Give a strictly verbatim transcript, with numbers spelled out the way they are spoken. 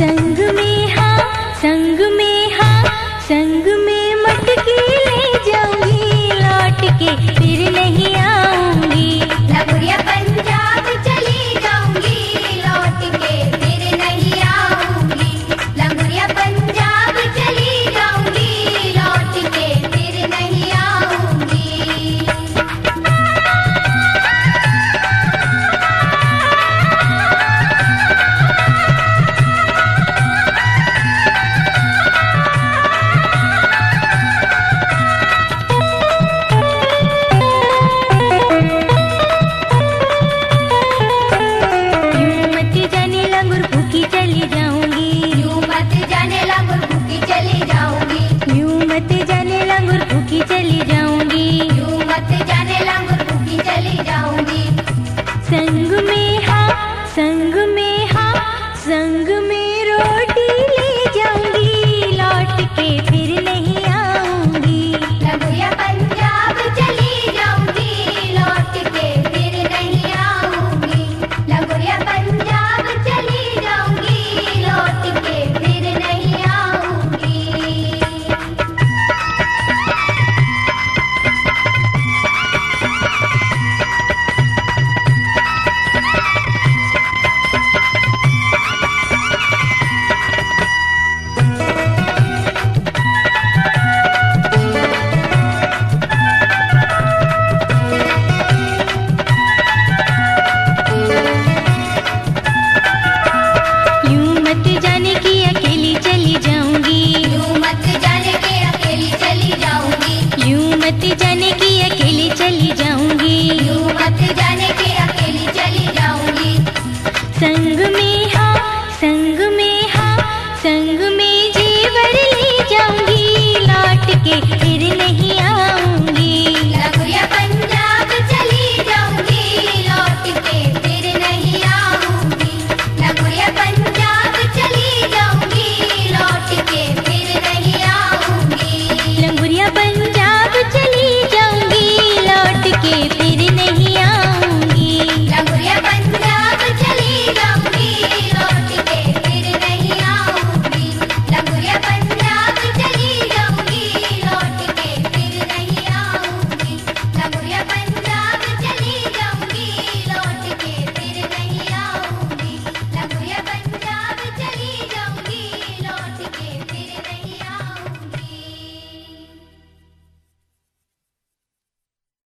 संग में हाँ संग में हाँ संग में मटकी ले जाऊंगी, लौट के फिर नहीं आऊंगी। लंगुरिया पंजाब चली जाऊंगी, लौट के फिर नहीं आऊंगी। लंगुरिया पंजाब चली जाऊंगी, लौट के फिर नहीं आऊंगी। यूं मत जाने लंगुर भूखी चली जाऊंगी, यूं मत जाने लंगुर भूखी चली जाऊंगी। यूं मत जाने लंगुर भूखी चली जाऊंगी। यूं मत जाने लंगुर भूखी चली जाऊंगी। संग में हाँ संग में हाँ संग में रोटी